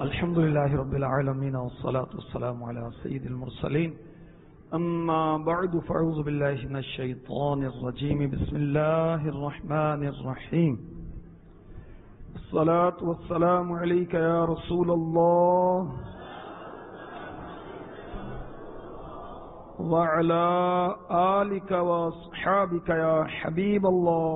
الحمد لله رب العالمين والصلاة والسلام على سيد المرسلين أما بعد فأعوذ بالله من الشيطان الرجيم بسم الله الرحمن الرحيم الصلاة والسلام عليك يا رسول الله وعلى آلك وأصحابك يا حبيب الله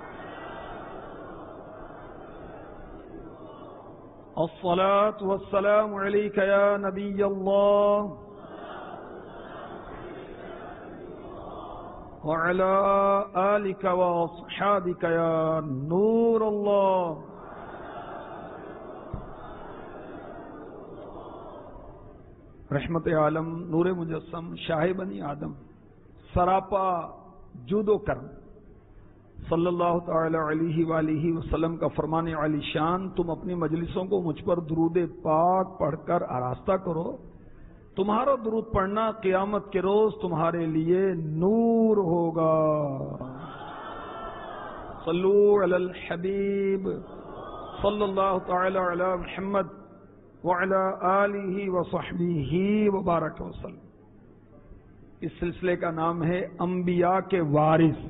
الصلاة والسلام عليك يا نبي الله وعلى آلك وأصحابك يا نور الله رحمت عالم نور مجسم شاہ بنی آدم سراپا جود و کرم صلی اللہ تعالی علیہ وآلہ وسلم کا فرمان علی شان، تم اپنی مجلسوں کو مجھ پر درود پاک پڑھ کر آراستہ کرو، تمہارا درود پڑھنا قیامت کے روز تمہارے لیے نور ہوگا۔ صلو علی الحبیب صلی اللہ تعالی علی محمد وعلی آلہ وصحبہ وبارک وسلم۔ اس سلسلے کا نام ہے انبیاء کے وارث۔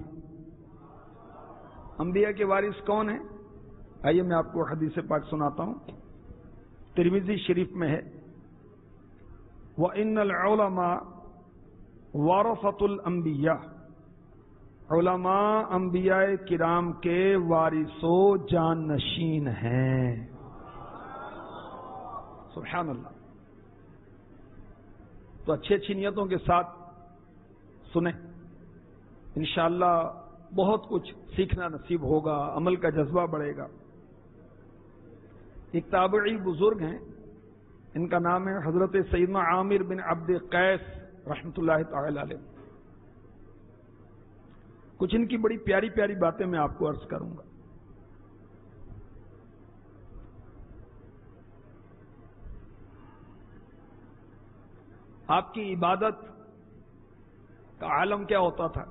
انبیاء کے وارث کون ہیں؟ آئیے میں آپ کو حدیث پاک سناتا ہوں، ترمذی شریف میں ہے، وَإِنَّ الْعُلَمَاءَ وَرَثَةُ الْأَنْبِيَاءِ، علماء انبیاء کرام کے وارث و جانشین ہیں۔ سبحان اللہ۔ تو اچھی اچھی نیتوں کے ساتھ سنیں، انشاءاللہ بہت کچھ سیکھنا نصیب ہوگا، عمل کا جذبہ بڑھے گا۔ ایک تابعی بزرگ ہیں، ان کا نام ہے حضرت سیدنا عامر بن عبد قیس رحمۃ اللہ تعالی علیہ۔ کچھ ان کی بڑی پیاری پیاری باتیں میں آپ کو عرض کروں گا۔ آپ کی عبادت کا عالم کیا ہوتا تھا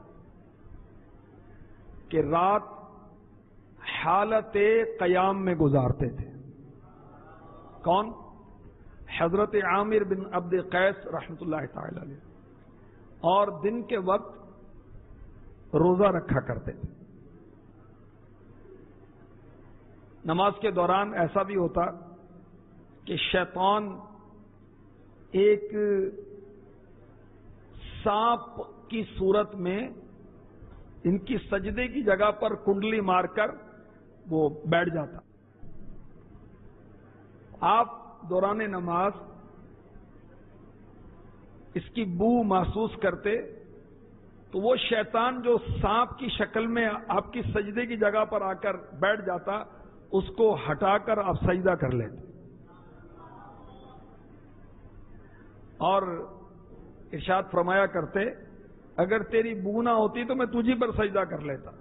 کہ رات حالت قیام میں گزارتے تھے۔ کون؟ حضرت عامر بن عبد قیس رحمۃ اللہ تعالی علیہ، اور دن کے وقت روزہ رکھا کرتے تھے۔ نماز کے دوران ایسا بھی ہوتا کہ شیطان ایک سانپ کی صورت میں ان کی سجدے کی جگہ پر کنڈلی مار کر وہ بیٹھ جاتا۔ آپ دوران نماز اس کی بو محسوس کرتے تو وہ شیطان جو سانپ کی شکل میں آپ کی سجدے کی جگہ پر آ کر بیٹھ جاتا، اس کو ہٹا کر آپ سجدہ کر لیتے، اور ارشاد فرمایا کرتے اگر تیری بو نہ ہوتی تو میں تجھی پر سجدہ کر لیتا۔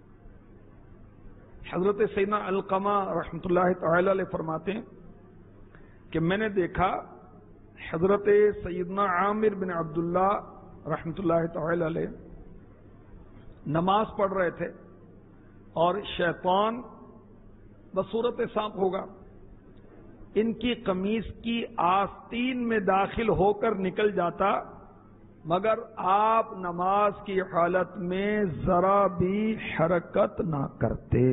حضرت سیدنا علقمہ رحمۃ اللہ تعالی علیہ فرماتے ہیں کہ میں نے دیکھا حضرت سیدنا عامر بن عبداللہ رحمۃ اللہ تعالی علیہ نماز پڑھ رہے تھے اور شیطان بصورت سانپ ہوگا ان کی قمیص کی آستین میں داخل ہو کر نکل جاتا، مگر آپ نماز کی حالت میں ذرا بھی حرکت نہ کرتے۔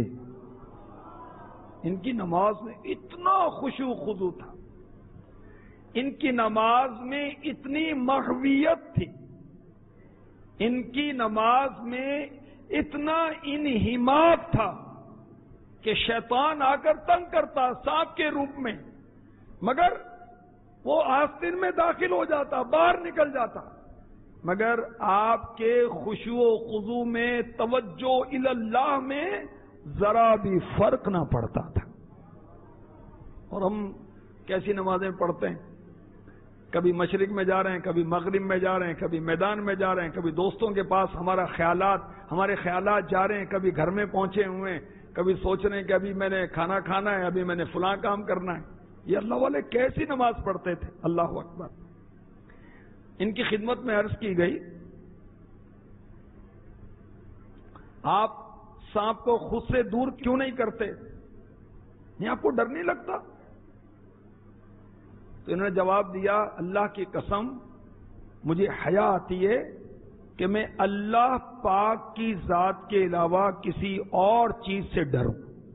ان کی نماز میں اتنا خشوع خضوع تھا، ان کی نماز میں اتنی محویت تھی، ان کی نماز میں اتنا انہماک تھا کہ شیطان آ کر تنگ کرتا سانپ کے روپ میں، مگر وہ آستین میں داخل ہو جاتا، باہر نکل جاتا، مگر آپ کے خشوع و خضوع میں، توجہ الی اللہ میں ذرا بھی فرق نہ پڑتا تھا۔ اور ہم کیسی نمازیں پڑھتے ہیں، کبھی مشرق میں جا رہے ہیں، کبھی مغرب میں جا رہے ہیں، کبھی میدان میں جا رہے ہیں، کبھی دوستوں کے پاس ہمارے خیالات جا رہے ہیں، کبھی گھر میں پہنچے ہوئے ہیں، کبھی سوچ رہے ہیں کہ ابھی میں نے کھانا کھانا ہے، ابھی میں نے فلاں کام کرنا ہے۔ یہ اللہ والے کیسی نماز پڑھتے تھے، اللہ اکبر۔ ان کی خدمت میں عرض کی گئی، آپ سانپ کو خود سے دور کیوں نہیں کرتے؟ یہ آپ کو ڈر نہیں لگتا؟ تو انہوں نے جواب دیا اللہ کی قسم مجھے حیا آتی ہے کہ میں اللہ پاک کی ذات کے علاوہ کسی اور چیز سے ڈروں.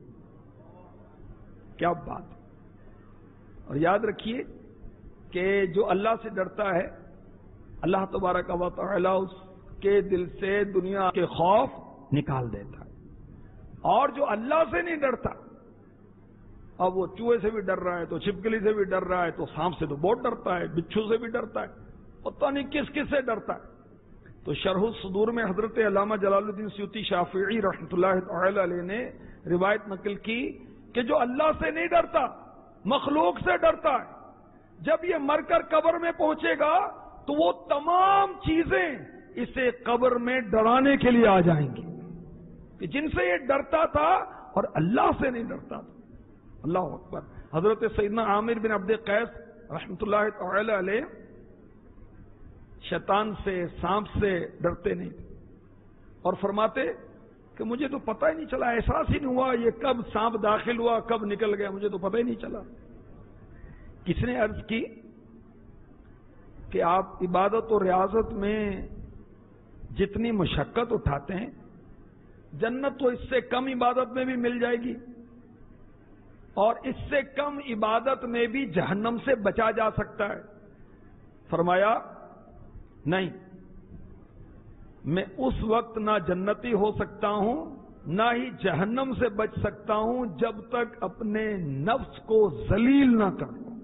کیا بات. اور یاد رکھیے کہ جو اللہ سے ڈرتا ہے اللہ تبارک و تعالی اس کے دل سے دنیا کے خوف نکال دیتا ہے. اور جو اللہ سے نہیں ڈرتا، اب وہ چوہے سے بھی ڈر رہا ہے تو چھپکلی سے بھی ڈر رہا ہے تو سانپ سے تو بہت ڈرتا ہے، بچھو سے بھی ڈرتا ہے، پتہ نہیں کس کس سے ڈرتا ہے. تو شرح الصدور میں حضرت علامہ جلال الدین سیوطی شافعی رحمۃ اللہ تعالی علیہ نے روایت نقل کی کہ جو اللہ سے نہیں ڈرتا مخلوق سے ڈرتا ہے، جب یہ مر کر قبر میں پہنچے گا تو وہ تمام چیزیں اسے قبر میں ڈرانے کے لیے آ جائیں گی کہ جن سے یہ ڈرتا تھا اور اللہ سے نہیں ڈرتا تھا. اللہ اکبر. حضرت سیدنا عامر بن عبد قیس رحمۃ اللہ تعالی علیہ شیطان سے سانپ سے ڈرتے نہیں تھے اور فرماتے کہ مجھے تو پتہ ہی نہیں چلا، احساس ہی نہیں ہوا یہ کب سانپ داخل ہوا کب نکل گیا، مجھے تو پتہ ہی نہیں چلا. کس نے عرض کی کہ آپ عبادت و ریاضت میں جتنی مشقت اٹھاتے ہیں جنت تو اس سے کم عبادت میں بھی مل جائے گی اور اس سے کم عبادت میں بھی جہنم سے بچا جا سکتا ہے. فرمایا نہیں، میں اس وقت نہ جنتی ہو سکتا ہوں نہ ہی جہنم سے بچ سکتا ہوں جب تک اپنے نفس کو ذلیل نہ کر لوں.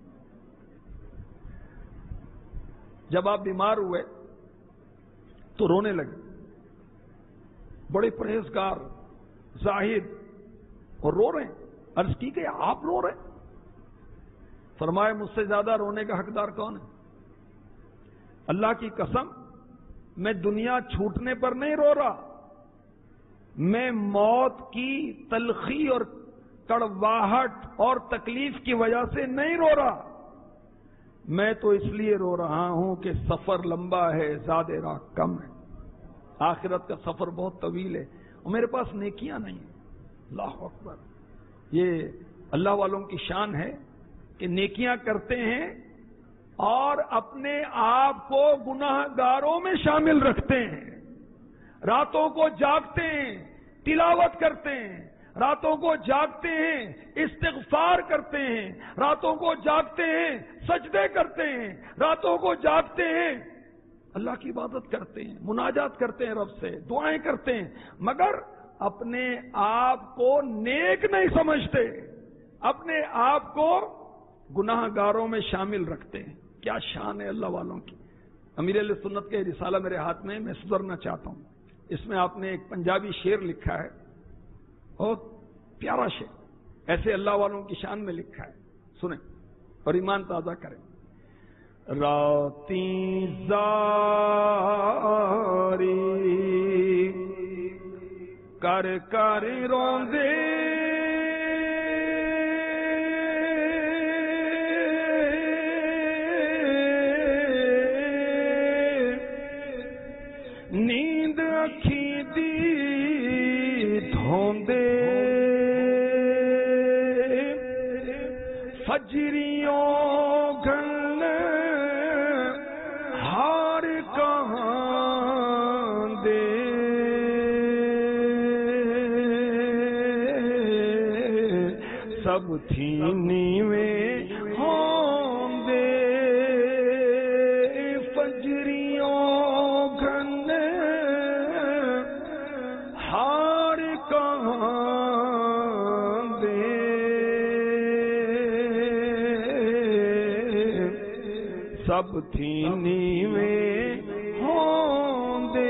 جب آپ بیمار ہوئے تو رونے لگے، بڑے پرہیزگار زاہد اور رو رہے ہیں. عرض کی کہ آپ رو رہے ہیں؟ فرمائے مجھ سے زیادہ رونے کا حقدار کون ہے؟ اللہ کی قسم میں دنیا چھوٹنے پر نہیں رو رہا، میں موت کی تلخی اور کڑواہٹ اور تکلیف کی وجہ سے نہیں رو رہا، میں تو اس لیے رو رہا ہوں کہ سفر لمبا ہے، زاد راہ کم ہے، آخرت کا سفر بہت طویل ہے اور میرے پاس نیکیاں نہیں ہیں. اللہ اکبر. یہ اللہ والوں کی شان ہے کہ نیکیاں کرتے ہیں اور اپنے آپ کو گناہ گاروں میں شامل رکھتے ہیں. راتوں کو جاگتے ہیں، تلاوت کرتے ہیں، راتوں کو جاگتے ہیں، استغفار کرتے ہیں، راتوں کو جاگتے ہیں، سجدے کرتے ہیں، راتوں کو جاگتے ہیں، اللہ کی عبادت کرتے ہیں، مناجات کرتے ہیں، رب سے دعائیں کرتے ہیں، مگر اپنے آپ کو نیک نہیں سمجھتے، اپنے آپ کو گناہ گاروں میں شامل رکھتے ہیں. کیا شان ہے اللہ والوں کی. امیر اہل سنت کا رسالہ میرے ہاتھ میں سدھرنا چاہتا ہوں. اس میں آپ نے ایک پنجابی شعر لکھا ہے، بہت پیارا شعر، ایسے اللہ والوں کی شان میں لکھا ہے، سنیں اور ایمان تازہ کریں. راتی زاری کر کر روندے نیند اکھی دی دھوندے فجریوں گھن ہار کہاں دے سب تھی نیویں ہوندے فجریوں گھن ہار کہاں دے سب تھی نیویں ہوندے.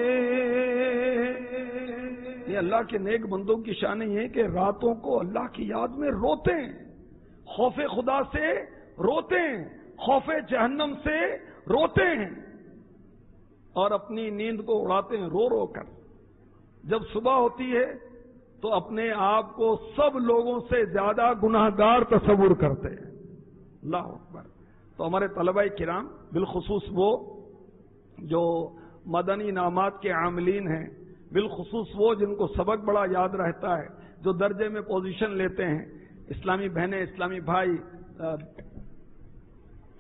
یہ اللہ کے نیک بندوں کی شان یہ ہے کہ راتوں کو اللہ کی یاد میں روتے ہیں، خوف خدا سے روتے ہیں، خوف جہنم سے روتے ہیں اور اپنی نیند کو اڑاتے ہیں رو رو کر. جب صبح ہوتی ہے تو اپنے آپ کو سب لوگوں سے زیادہ گناہ گار تصور کرتے ہیں. اللہ اکبر. تو ہمارے طلباء کرام بالخصوص وہ جو مدنی انعامات کے عاملین ہیں، بالخصوص وہ جن کو سبق بڑا یاد رہتا ہے، جو درجے میں پوزیشن لیتے ہیں، اسلامی بہنیں، اسلامی بھائی،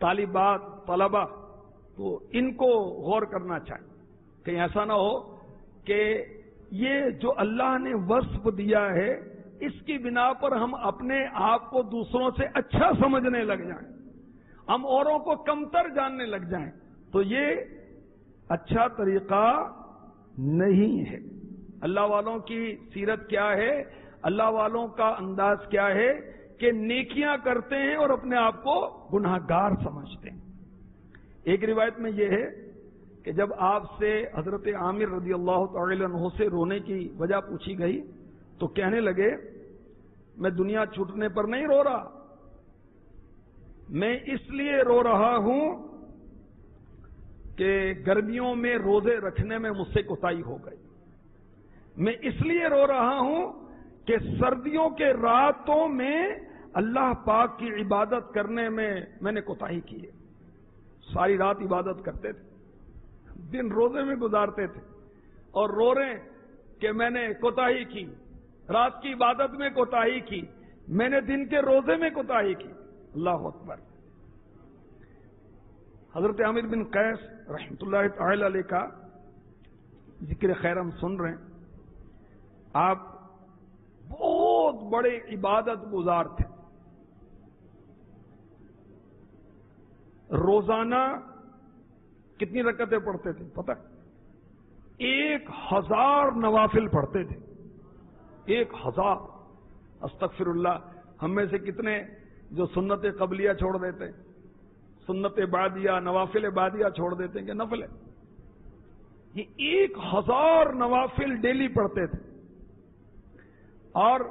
तालिबात, तलबा, तो इनको गौर करना चाहिए। कहीं ऐसा ना हो कि ये जो अल्लाह ने वस्फ दिया है इसकी बिना पर हम अपने आप को दूसरों से अच्छा समझने लग जाएं, हम औरों को कमतर जानने लग जाएं, तो ये अच्छा तरीका नहीं है। अल्लाह वालों की सीरत क्या है, अल्लाह वालों का अंदाज क्या है कि नेकियां करते हैं और अपने आप को गुनाहगार समझते हैं। एक रिवायत में यह है कि जब आपसे हजरत आमिर रजी अल्लाह तआला अन्हु से रोने की वजह पूछी गई तो कहने लगे, मैं दुनिया छूटने पर नहीं रो रहा, मैं इसलिए रो रहा हूं कि गर्मियों में रोजे रखने में मुझसे कोताही हो गई, मैं इसलिए रो रहा हूं कि सर्दियों के रातों में अल्लाह पाक की इबादत करने में मैंने कोताही की है। सारी रात इबादत करते थे, दिन रोजे में गुजारते थे और रो रहे कि मैंने कोताही की, रात की इबादत में कोताही की, मैंने दिन के रोजे में कोताही की। अल्लाह अकबर। हजरत आमिर बिन कैस रहमतुल्लाह तआला अलैह का जिक्र खैर हम सुन रहे हैं। आप बहुत बड़े इबादत गुजार थे, रोजाना कितनी रकअतें पढ़ते थे पता है? 1000 नवाफिल पढ़ते थे, 1000। अस्तगफिरुल्लाह। हम में से कितने जो सुन्नत कबलिया छोड़ देते हैं, सुन्नत बादिया, नवाफिल बादिया छोड़ देते हैं कि नफल है। ये 1000 नवाफिल डेली पढ़ते थे और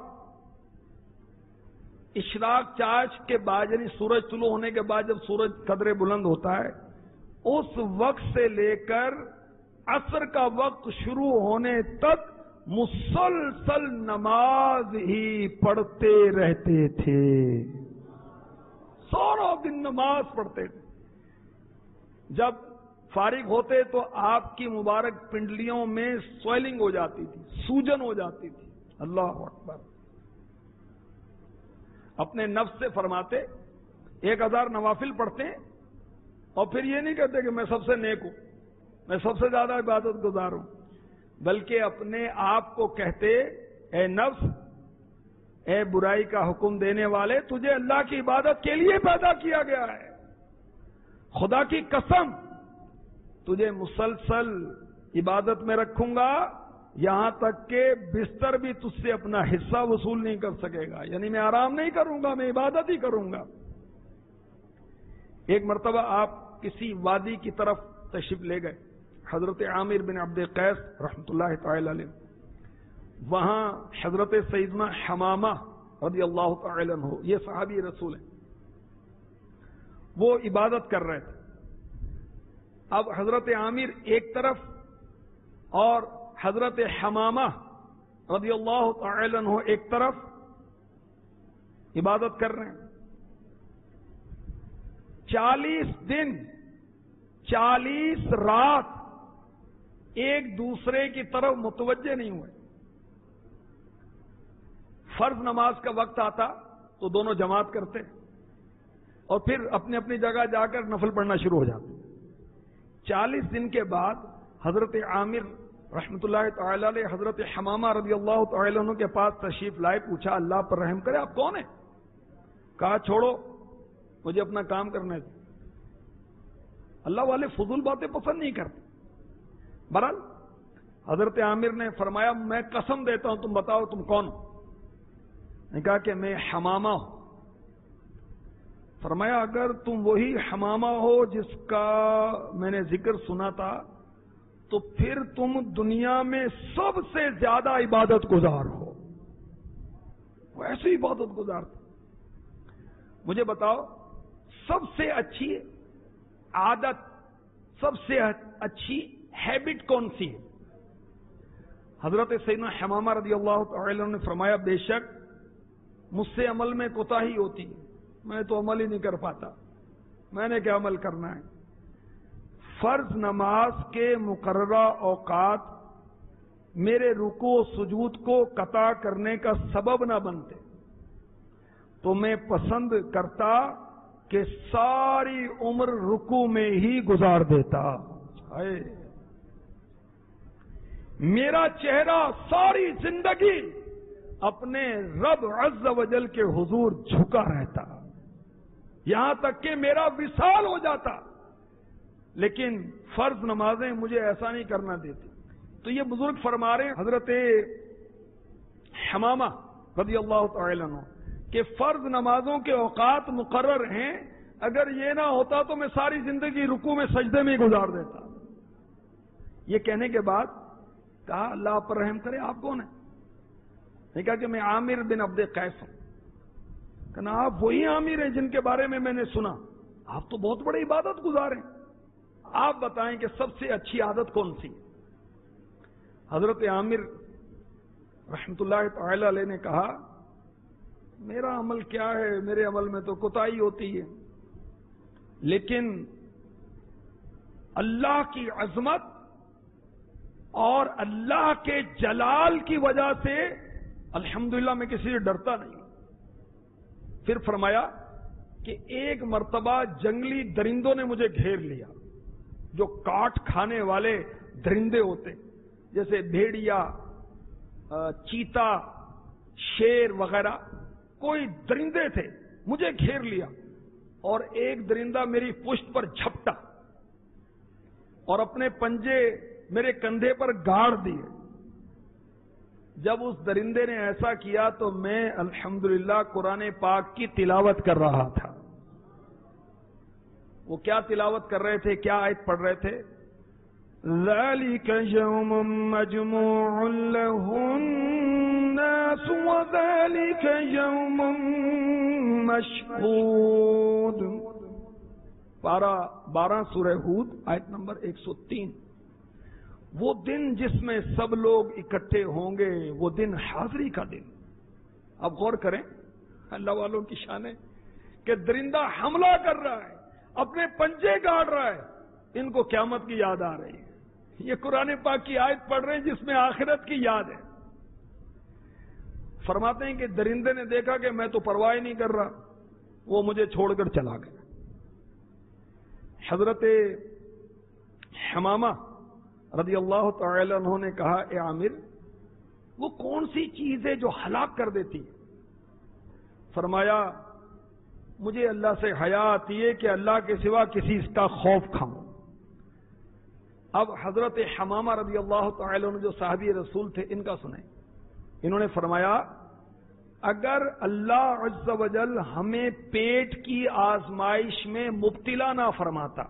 इशराक चाश के बाद, यानी सूरज तुलू होने के बाद जब सूरज कदरे बुलंद होता है, उस वक्त से लेकर असर का वक्त शुरू होने तक मुसलसल नमाज ही पढ़ते रहते थे। सारा दिन नमाज पढ़ते थे। जब फारिग होते तो आपकी मुबारक पिंडलियों में स्वेलिंग हो जाती थी, सूजन हो जाती थी। अल्लाह अकबर। अपने नफ्स से फरमाते 1000 नवाफिल पढ़ते हैं और फिर ये नहीं कहते कि मैं सबसे नेक हूं, मैं सबसे ज्यादा इबादत गुजार हूं, बल्कि अपने आप को कहते, ए नफ्स, ए बुराई का हुक्म देने वाले, तुझे अल्लाह की इबादत के लिए पैदा किया गया है। खुदा की कसम, तुझे मुसलसल इबादत में रखूंगा, यहां तक के बिस्तर भी तुझसे अपना हिस्सा वसूल नहीं कर सकेगा। यानी मैं आराम नहीं करूंगा, मैं इबादत ही करूंगा। एक मर्तबा आप किसी वादी की तरफ तशरीफ ले गए, हजरत आमिर बिन अब्द कैस रहमतुल्लाह तआला अलैह, वहां हजरत सैयदना हमामा रज़ी अल्लाह तआला अन्हु, ये सहाबी रसूल हैं, वो इबादत कर रहे थे। अब हजरत आमिर एक तरफ और हजरत हमामा रज़ी अल्लाह तआला अन्हु एक तरफ इबादत कर रहे हैं। 40 दिन 40 रात एक दूसरे की तरफ मुतवज्जे नहीं हुए। फर्ज नमाज का वक्त आता तो दोनों जमात करते और फिर अपनी अपनी जगह जाकर नफल पढ़ना शुरू हो जाते। 40 दिन के बाद हजरत आमिर रहमतुल्लाह तआला अलैह हजरत हमामा रज़ी अल्लाह तआला अन्हु के पास तशरीफ लाए, पूछा अल्लाह पर रहम करे, आप कौन है? कहा छोड़ो, मुझे अपना काम करने दो। अल्लाह वाले फजूल बातें पसंद नहीं करते। बहरहाल हजरत आमिर ने फरमाया, मैं कसम देता हूं, तुम बताओ तुम कौन हो? ने कहा कि मैं हमामा हूं। फरमाया, अगर तुम वही हमामा हो जिसका मैंने जिक्र सुना था तो फिर तुम दुनिया में सबसे ज्यादा इबादत गुजार हो। वो ऐसी इबादत गुजारते। मुझे बताओ, सबसे अच्छी आदत, सबसे अच्छी हैबिट कौन सी है? हजरत सैयदना हमामा रज़ी अल्लाह तआला ने फरमाया, बेशक मुझसे अमल में कोताही होती है, मैं तो अमल ही नहीं कर पाता, मैंने क्या अमल करना है। फर्ज नमाज के मुकर्ररा औकात मेरे रुकू सुजूद को कता करने का सबब ना बनते तो मैं पसंद करता کہ ساری عمر رکوع میں ہی گزار دیتا. میرا چہرہ ساری زندگی اپنے رب عز و جل کے حضور جھکا رہتا، یہاں تک کہ میرا وصال ہو جاتا، لیکن فرض نمازیں مجھے ایسا نہیں کرنا دیتی. تو یہ بزرگ فرما رہے ہیں حضرت حمامہ رضی اللہ تعالی عنہ کہ فرض نمازوں کے اوقات مقرر ہیں، اگر یہ نہ ہوتا تو میں ساری زندگی رکوع میں سجدے میں ہی گزار دیتا. یہ کہنے کے بعد کہا اللہ پر رحم کرے، آپ کون ہیں؟ نے کہا کہ میں عامر بن عبد قیس ہوں. کہنا آپ وہی عامر ہیں جن کے بارے میں نے سنا، آپ تو بہت بڑی عبادت گزار ہیں، آپ بتائیں کہ سب سے اچھی عادت کون سی؟ حضرت عامر رحمت اللہ تعالی علیہ نے کہا میرا عمل کیا ہے، میرے عمل میں تو کوتاہی ہوتی ہے، لیکن اللہ کی عظمت اور اللہ کے جلال کی وجہ سے الحمدللہ میں کسی سے ڈرتا نہیں. پھر فرمایا کہ ایک مرتبہ جنگلی درندوں نے مجھے گھیر لیا، جو کاٹ کھانے والے درندے ہوتے جیسے بھیڑیا، چیتا، شیر وغیرہ، کوئی درندے تھے، مجھے گھیر لیا اور ایک درندہ میری پشت پر جھپٹا اور اپنے پنجے میرے کندھے پر گاڑ دیے. جب اس درندے نے ایسا کیا تو میں الحمدللہ قرآن پاک کی تلاوت کر رہا تھا. وہ کیا تلاوت کر رہے تھے، کیا آیت پڑھ رہے تھے؟ ذَلِكَ يَوْمٌ مَّجْمُوعٌ لَّهُ النَّاسُ وَذَلِكَ يَوْمٌ مَّشْهُودٌ. پارہ 12 سورہ ہود آیت نمبر 103. وہ دن جس میں سب لوگ اکٹھے ہوں گے، وہ دن حاضری کا دن. اب غور کریں اللہ والوں کی شان ہے کہ درندہ حملہ کر رہا ہے، اپنے پنجے گاڑ رہا ہے، ان کو قیامت کی یاد آ رہی ہے. یہ قرآن پاک کی آیت پڑھ رہے ہیں جس میں آخرت کی یاد ہے. فرماتے ہیں کہ درندے نے دیکھا کہ میں تو پرواہ نہیں کر رہا، وہ مجھے چھوڑ کر چلا گیا. حضرت حمامہ رضی اللہ تعالی عنہ نے کہا اے عامر، وہ کون سی چیز ہے جو ہلاک کر دیتی ہے؟ فرمایا مجھے اللہ سے حیا آتی ہے کہ اللہ کے سوا کسی کا خوف کھاؤں. اب حضرت حمامہ رضی اللہ تعالی عنہ جو صحابی رسول تھے ان کا سنیں. انہوں نے فرمایا اگر اللہ عز و جل ہمیں پیٹ کی آزمائش میں مبتلا نہ فرماتا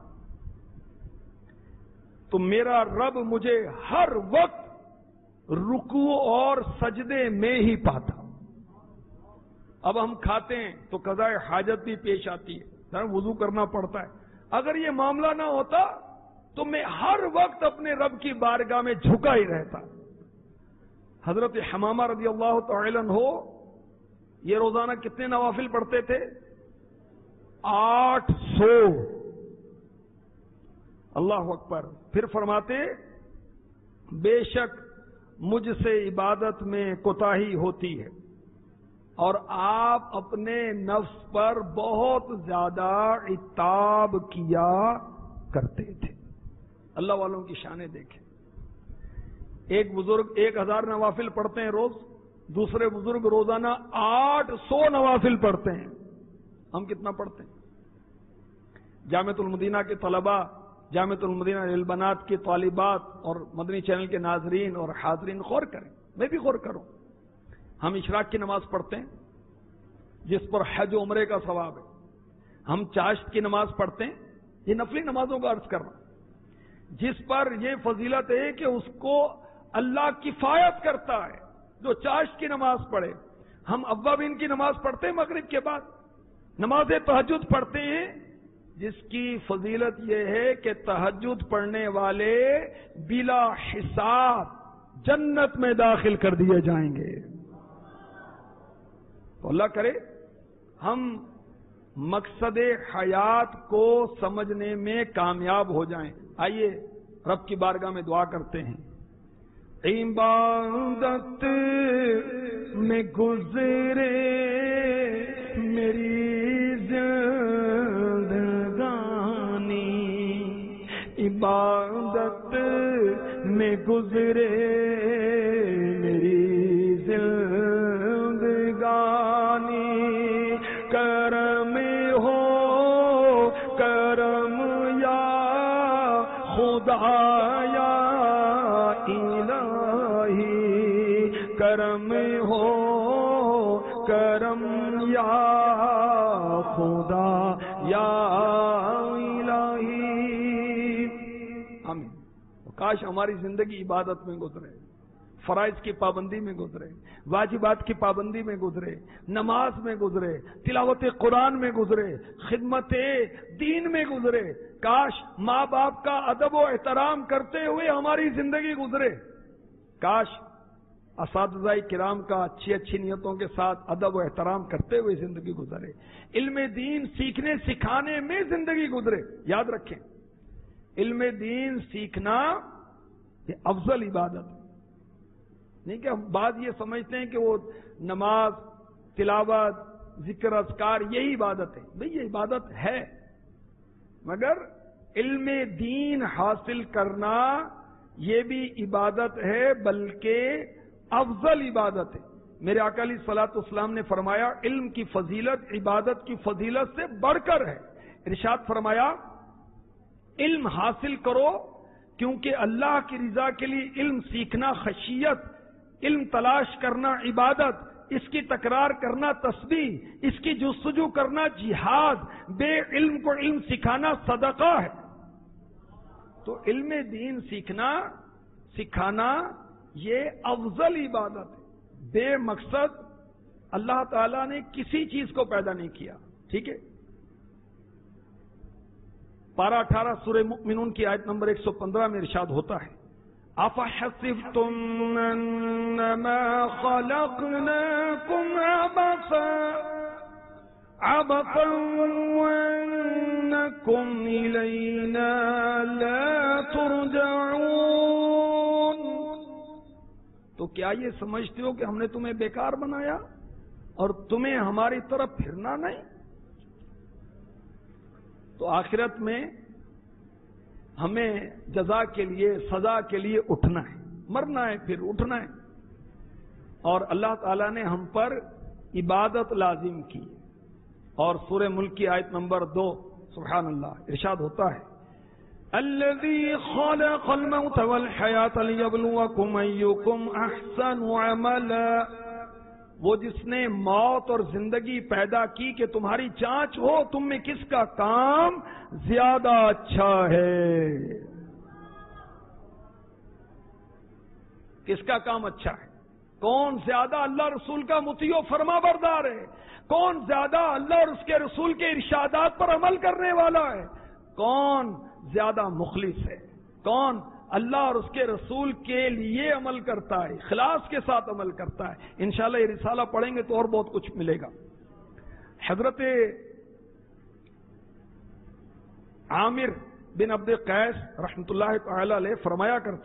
تو میرا رب مجھے ہر وقت رکوع اور سجدے میں ہی پاتا. اب ہم کھاتے ہیں تو قضاء حاجت بھی پیش آتی ہے، وضو کرنا پڑتا ہے. اگر یہ معاملہ نہ ہوتا تو میں ہر وقت اپنے رب کی بارگاہ میں جھکا ہی رہتا. حضرت حمامہ رضی اللہ تعالی عنہ یہ روزانہ کتنے نوافل پڑھتے تھے؟ 800. اللہ اکبر. پھر فرماتے بے شک مجھ سے عبادت میں کوتاہی ہوتی ہے اور آپ اپنے نفس پر بہت زیادہ عتاب کیا کرتے تھے. اللہ والوں کی شانیں دیکھیں. ایک بزرگ 1000 نوافل پڑھتے ہیں روز، دوسرے بزرگ روزانہ 800 نوافل پڑھتے ہیں. ہم کتنا پڑھتے ہیں؟ جامعۃ المدینہ کے طلباء، جامعۃ المدینہ للبنات کی طالبات اور مدنی چینل کے ناظرین اور حاضرین غور کریں، میں بھی غور کروں. ہم اشراق کی نماز پڑھتے ہیں جس پر حج و عمرے کا ثواب ہے. ہم چاشت کی نماز پڑھتے ہیں، یہ نفلی نمازوں کا عرض کر رہا ہوں، جس پر یہ فضیلت ہے کہ اس کو اللہ کفایت کرتا ہے جو چاشت کی نماز پڑھے. ہم اوابین کی نماز پڑھتے ہیں مغرب کے بعد، نماز تہجد پڑھتے ہیں جس کی فضیلت یہ ہے کہ تہجد پڑھنے والے بلا حساب جنت میں داخل کر دیے جائیں گے. تو اللہ کرے ہم مقصد حیات کو سمجھنے میں کامیاب ہو جائیں. آئیے رب کی بارگاہ میں دعا کرتے ہیں. عبادت میں گزرے میری زندگی عبادت میں گزرے میری زندگانی، کرم ہو کرم یا خدا یا الہی، کرم ہو کرم یا خدا یا الہی۔ آمین۔ کاش ہماری زندگی عبادت میں گزرے، فرائض کی پابندی میں گزرے، واجبات کی پابندی میں گزرے، نماز میں گزرے، تلاوت قرآن میں گزرے، خدمت دین میں گزرے۔ کاش ماں باپ کا ادب و احترام کرتے ہوئے ہماری زندگی گزرے، کاش اساتذہ کرام کا اچھی نیتوں کے ساتھ ادب و احترام کرتے ہوئے زندگی گزرے، علم دین سیکھنے سکھانے میں زندگی گزرے۔ یاد رکھیں، علم دین سیکھنا یہ افضل عبادت ہے، نہیں کہ ہم بعض یہ سمجھتے ہیں کہ وہ نماز، تلاوت، ذکر اذکار یہی عبادت ہے۔ بھئی یہ عبادت ہے، مگر علم دین حاصل کرنا یہ بھی عبادت ہے، بلکہ افضل عبادت ہے۔ میرے آقا علیہ الصلوۃ والسلام نے فرمایا علم کی فضیلت عبادت کی فضیلت سے بڑھ کر ہے۔ ارشاد فرمایا علم حاصل کرو کیونکہ اللہ کی رضا کے لیے علم سیکھنا خشیت، علم تلاش کرنا عبادت، اس کی تکرار کرنا تسبیح، اس کی جستجو کرنا جہاد، بے علم کو علم سکھانا صدقہ ہے۔ تو علم دین سیکھنا سکھانا یہ افضل عبادت ہے۔ بے مقصد اللہ تعالیٰ نے کسی چیز کو پیدا نہیں کیا، ٹھیک ہے۔ پارہ 18 سورہ مؤمنون کی آیت نمبر 115 میں ارشاد ہوتا ہے أَفَحَسِبْتُمْ أَنَّمَا خَلَقْنَاكُمْ عَبَثًا وَأَنَّكُمْ إِلَيْنَا لَا تُرْجَعُونَ۔ تو کیا یہ سمجھتے ہو کہ ہم نے تمہیں بیکار بنایا اور تمہیں ہماری طرف پھرنا نہیں؟ تو آخرت میں ہمیں جزا کے لیے، سزا کے لیے اٹھنا ہے، مرنا ہے پھر اٹھنا ہے۔ اور اللہ تعالیٰ نے ہم پر عبادت لازم کی۔ اور سورہ ملک کی آیت نمبر 2 سبحان اللہ ارشاد ہوتا ہے الذی خلق الموت والحیاۃ لیبلوکم ایکم احسن عملا، وہ جس نے موت اور زندگی پیدا کی کہ تمہاری جانچ ہو تم میں کس کا کام زیادہ اچھا ہے۔ کس کا کام اچھا ہے؟ کون زیادہ اللہ رسول کا مطیع و فرما بردار ہے؟ کون زیادہ اللہ اور اس کے رسول کے ارشادات پر عمل کرنے والا ہے؟ کون زیادہ مخلص ہے؟ کون اللہ اور اس کے رسول کے لیے عمل کرتا ہے، اخلاص کے ساتھ عمل کرتا ہے؟ انشاءاللہ یہ رسالہ پڑھیں گے تو اور بہت کچھ ملے گا۔ حضرت عامر بن عبد قیس رحمۃ اللہ تعالی علیہ فرمایا کرتے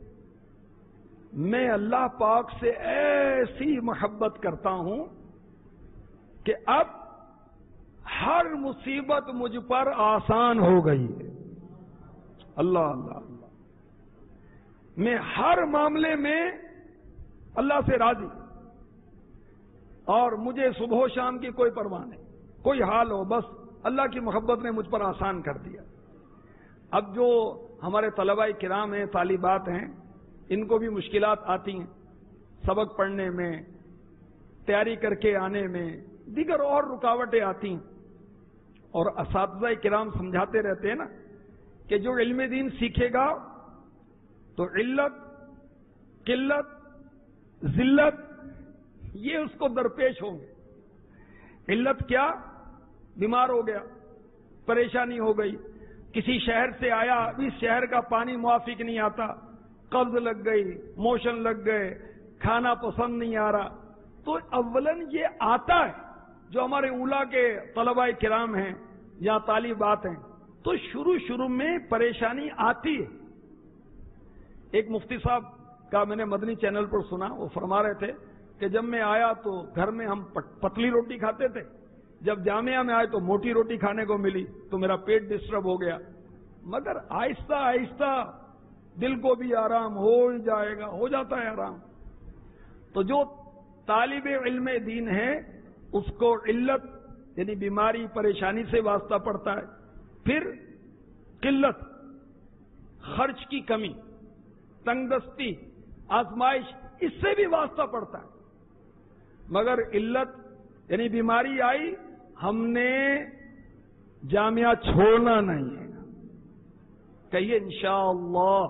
میں اللہ پاک سے ایسی محبت کرتا ہوں کہ اب ہر مصیبت مجھ پر آسان ہو گئی ہے۔ اللہ اللہ اللہ، میں ہر معاملے میں اللہ سے راضی، اور مجھے صبح و شام کی کوئی پرواہ نہیں، کوئی حال ہو بس اللہ کی محبت نے مجھ پر آسان کر دیا۔ اب جو ہمارے طلباء کرام ہیں، طالبات ہیں، ان کو بھی مشکلات آتی ہیں سبق پڑھنے میں، تیاری کر کے آنے میں، دیگر اور رکاوٹیں آتی ہیں، اور اساتذہ کرام سمجھاتے رہتے ہیں نا کہ جو علم دین سیکھے گا تو علت، قلت، ذلت یہ اس کو درپیش ہوں گے۔ علت کیا؟ بیمار ہو گیا، پریشانی ہو گئی، کسی شہر سے آیا، اس شہر کا پانی موافق نہیں آتا، قبض لگ گئی، موشن لگ گئے، کھانا پسند نہیں آ رہا۔ تو اولاً یہ آتا ہے، جو ہمارے اولیاء کے طلباء کرام ہیں یا طالبات ہیں، تو شروع میں پریشانی آتی ہے۔ ایک مفتی صاحب کا میں نے مدنی چینل پر سنا، وہ فرما رہے تھے کہ جب میں آیا تو گھر میں ہم پتلی روٹی کھاتے تھے، جب جامعہ میں آئے تو موٹی روٹی کھانے کو ملی تو میرا پیٹ ڈسٹرب ہو گیا، مگر آہستہ آہستہ دل کو بھی آرام ہو ہی جائے گا، ہو جاتا ہے آرام۔ تو جو طالب علم دین ہے اس کو علت یعنی بیماری پریشانی سے واسطہ پڑتا ہے، پھر قلت، خرچ کی کمی، تنگ دستی، آزمائش، اس سے بھی واسطہ پڑتا ہے۔ مگر علت یعنی بیماری آئی، ہم نے جامعہ چھوڑنا نہیں ہے، کہیے انشاءاللہ۔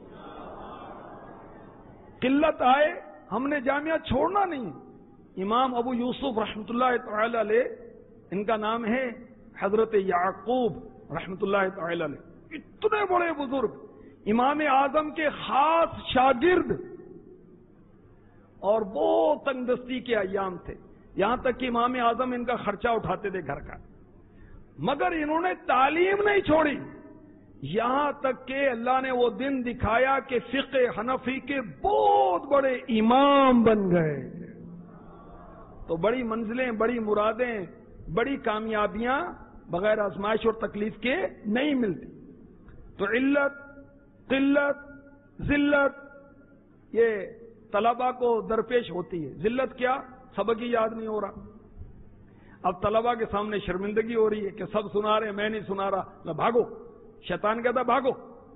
قلت آئے، ہم نے جامعہ چھوڑنا نہیں ہے۔ امام ابو یوسف رحمۃ اللہ تعالی علیہ، ان کا نام ہے حضرت یعقوب رحمۃ اللہ تعالی علیہ، اتنے بڑے بزرگ، امام اعظم کے خاص شاگرد، اور وہ تنگ دستی کے ایام تھے، یہاں تک کہ امام اعظم ان کا خرچہ اٹھاتے تھے گھر کا، مگر انہوں نے تعلیم نہیں چھوڑی، یہاں تک کہ اللہ نے وہ دن دکھایا کہ فقہ حنفی کے بہت بڑے امام بن گئے۔ تو بڑی منزلیں، بڑی مرادیں، بڑی کامیابیاں بغیر آزمائش اور تکلیف کے نہیں ملتی۔ تو علت، قلت، ذلت یہ طلبہ کو درپیش ہوتی ہے۔ ذلت کیا؟ سبق ہی یاد نہیں ہو رہا۔ اب طلبہ کے سامنے شرمندگی ہو رہی ہے کہ سب سنا رہے، میں نہیں سنا رہا، بھاگو۔ شیطان کہتا بھاگو،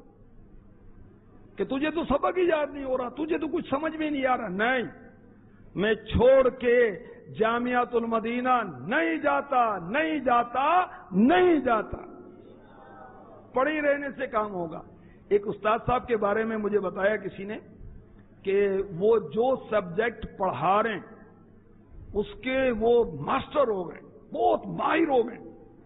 کہ تجھے تو سبق ہی یاد نہیں ہو رہا، تجھے تو کچھ سمجھ میں نہیں آ رہا۔ نہیں، میں چھوڑ کے جامعۃ المدینہ نہیں جاتا، نہیں جاتا، نہیں جاتا۔ پڑھی رہنے سے کام ہوگا۔ ایک استاد صاحب کے بارے میں مجھے بتایا کسی نے کہ وہ جو سبجیکٹ پڑھا رہے ہیں اس کے وہ ماسٹر ہو گئے، بہت ماہر ہو گئے۔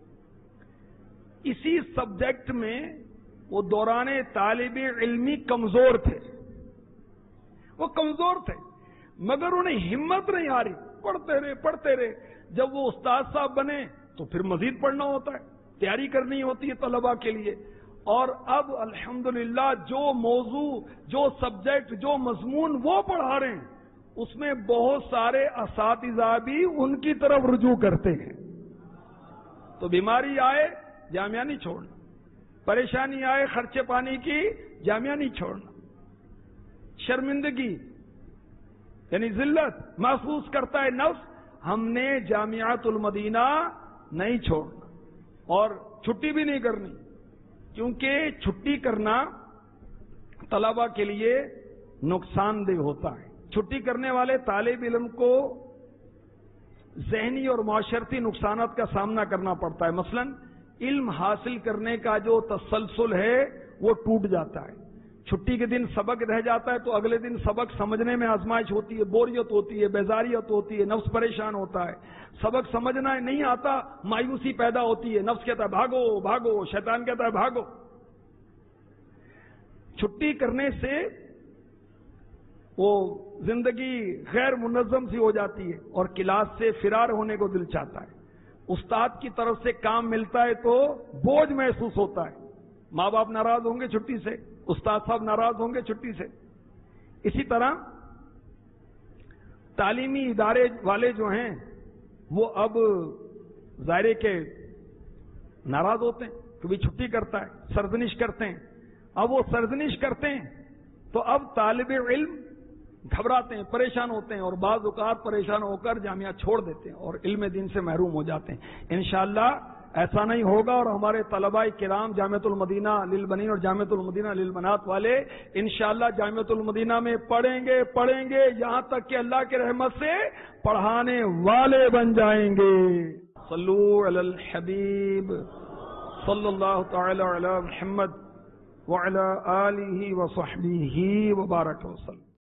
اسی سبجیکٹ میں وہ دوران طالب علمی کمزور تھے، وہ کمزور تھے، مگر انہیں ہمت نہیں آ رہی، پڑھتے رہے۔ جب وہ استاد صاحب بنے تو پھر مزید پڑھنا ہوتا ہے، تیاری کرنی ہوتی ہے طلباء کے لیے۔ اور اب الحمدللہ جو موضوع، جو سبجیکٹ، جو مضمون وہ پڑھا رہے ہیں اس میں بہت سارے اساتذہ بھی ان کی طرف رجوع کرتے ہیں۔ تو بیماری آئے جامعہ نہیں چھوڑنا، پریشانی آئے خرچے پانی کی جامعہ نہیں چھوڑنا، شرمندگی یعنی ذلت محسوس کرتا ہے نفس، ہم نے جامعۃ المدینہ نہیں چھوڑنا، اور چھٹی بھی نہیں کرنی، کیونکہ چھٹی کرنا طلبہ کے لیے نقصان دہ ہوتا ہے۔ چھٹی کرنے والے طالب علم کو ذہنی اور معاشرتی نقصانات کا سامنا کرنا پڑتا ہے۔ مثلا علم حاصل کرنے کا جو تسلسل ہے وہ ٹوٹ جاتا ہے۔ چھٹی کے دن سبق رہ جاتا ہے تو اگلے دن سبق سمجھنے میں آزمائش ہوتی ہے، بوریت ہوتی ہے، بیزاریت ہوتی ہے، نفس پریشان ہوتا ہے، سبق سمجھنا نہیں آتا، مایوسی پیدا ہوتی ہے، نفس کہتا ہے بھاگو بھاگو، شیطان کہتا ہے بھاگو۔ چھٹی کرنے سے وہ زندگی غیر منظم سی ہو جاتی ہے اور کلاس سے فرار ہونے کو دل چاہتا ہے۔ استاد کی طرف سے کام ملتا ہے تو بوجھ محسوس ہوتا ہے، ماں باپ ناراض ہوں گے چھٹی سے، استاد صاحب ناراض ہوں گے چھٹی سے۔ اسی طرح تعلیمی ادارے والے جو ہیں وہ اب ظاہر کے ناراض ہوتے ہیں، کبھی چھٹی کرتا ہے، سرزنش کرتے ہیں۔ اب وہ سرزنش کرتے ہیں تو اب طالب علم گھبراتے ہیں، پریشان ہوتے ہیں، اور بعض اوقات پریشان ہو کر جامعہ چھوڑ دیتے ہیں اور علم دین سے محروم ہو جاتے ہیں۔ انشاءاللہ ایسا نہیں ہوگا، اور ہمارے طلباء کرام جامعۃ المدینہ للبنین اور جامعۃ المدینہ للبنات والے انشاءاللہ جامعۃ المدینہ میں پڑھیں گے یہاں تک کہ اللہ کے رحمت سے پڑھانے والے بن جائیں گے۔ صلو علی الحبیب صلی اللہ تعالی علی محمد وعلی آلہ وصحبہ وبارک وسلم۔